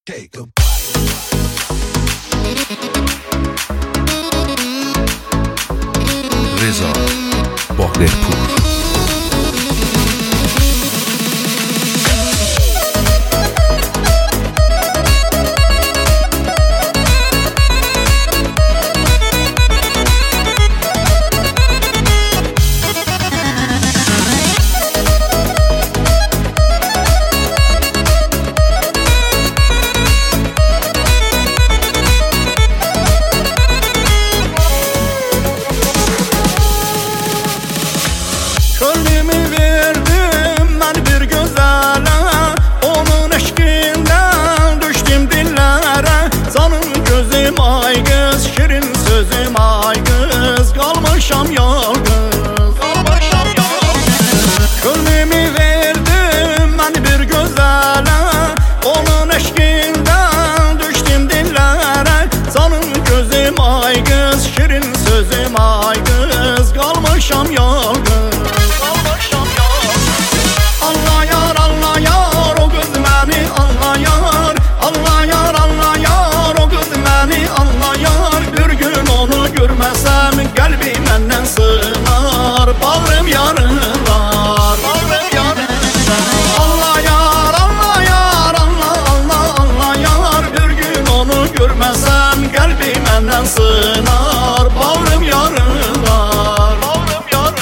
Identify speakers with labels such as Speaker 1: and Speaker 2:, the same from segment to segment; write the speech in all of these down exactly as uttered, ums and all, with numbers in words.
Speaker 1: Take a
Speaker 2: Reza Bahderpur.
Speaker 3: Gönlümü verdim ben bir gözele, onun eşkinden düştüm dillere. Sanın gözüm ay kız, şirin sözüm ay kız, kalmışam yalnız, kalmışam yalnız. Gönlümü verdim ben bir gözele, onun eşkinden düştüm dillere. Sanın gözüm ay kız, şirin sözüm ay kız, kalmışam yalnız. Görmesem kalbim menden sığınar, bağrım yarılar, bağrım yarılar. Allah yar, Allah yar, Allah, Allah, Allah yar. Bir gün onu görmesem kalbim menden sığınar, bağrım yarılar, bağrım yarılar.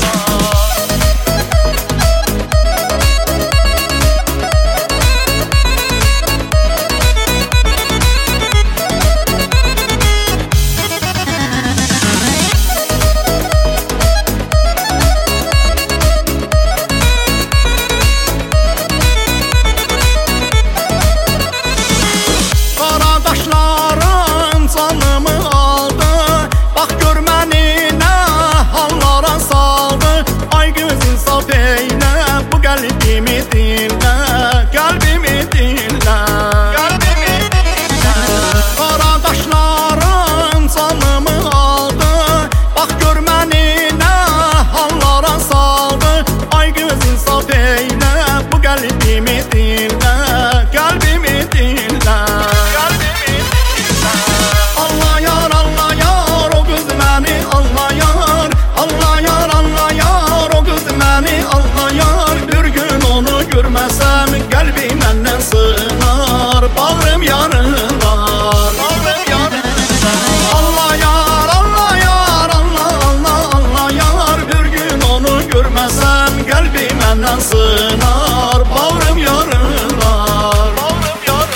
Speaker 3: Kalbimi dinle, kalbimi dinle, kalbimi dinle. Kardeşlerim sanımı aldı, bak gör məni ne hallara saldı. Ay kız insaf eyle, bu kalbimi dinle, kalbimi dinle, kalbimi dinle. Allah yar, Allah yar, o kız məni Allah yar, Allah yar, Allah yar, o kız məni Allah yar. Onu görmesem kalbim menden sığınar, bağrım yarılar, bağrım yarılar. Allah yar, Allah yar, Allah, Allah, Allah yar. Bir gün onu görmesem kalbim menden sığınar, bağrım yarılar, bağrım yarılar.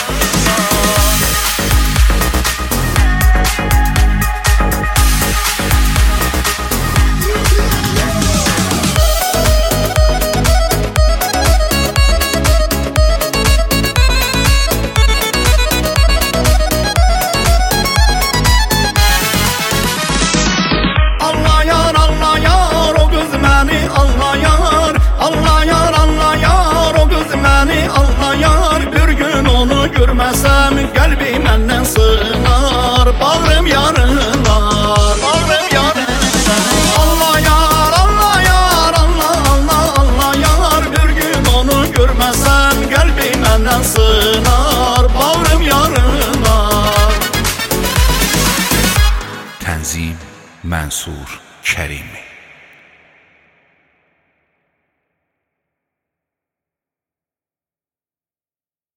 Speaker 3: Allah yar, Allah yar, o kız məni Allah yar, Allah yar, Allah yar, o kız məni Allah yar. Bir gün onu görmesem kalbim menden sığınar, bağrım yarılar, bağrım yarılar. Allah yar, Allah yar, Allah, Allah, Allah yar. Bir gün onu görmesem kalbim menden sığınar, bağrım yarılar.
Speaker 2: Tənzim Mənsur Kərimi.